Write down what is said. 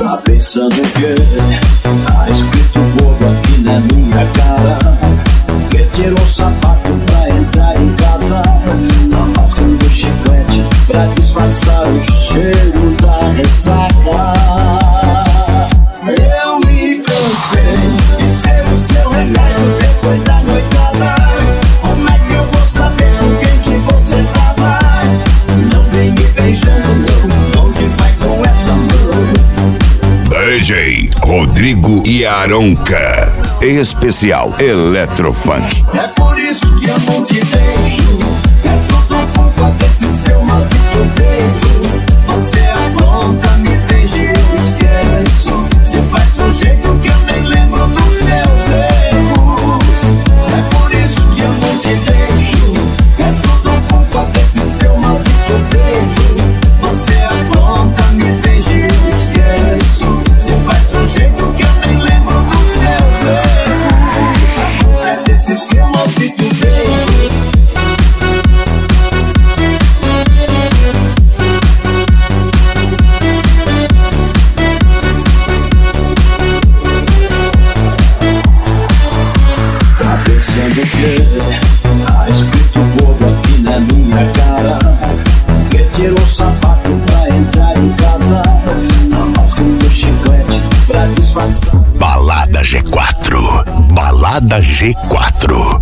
Tá pensando o quê? Tá escrito bobo aqui na minha cara. Que tirou o sapato pra entrar em casa. Tá mascando chiclete pra disfarçar o cheiro da ressaca. Eu me cansei de ser o seu remédio depois da noitada. Como é que eu vou saber com quem que você tava? Não vem me beijando não, onde vai com essa mão? DJ Rodrigo e Aronca, em especial Eletrofunk. É por isso que eu não te deixo. É tudo culpa desse seu maldito beijo. Você apronta, me beija e eu esqueço. Você faz de um jeito que eu nem lembro dos seus erros. É por isso que eu não te deixo. É tudo culpa desse seu maldito beijo. Você apronta, me beija e eu esqueço. Você faz de um jeito que eu nem lembro dos seus erros. A culpa é desse seu maldito beijo. Tá pensando o quê? Tá escrito bobo aqui na minha cara. Que tirou o sapato pra entrar em casa. Tá mascando chiclete pra disfarçar. Balada G4. Balada G4.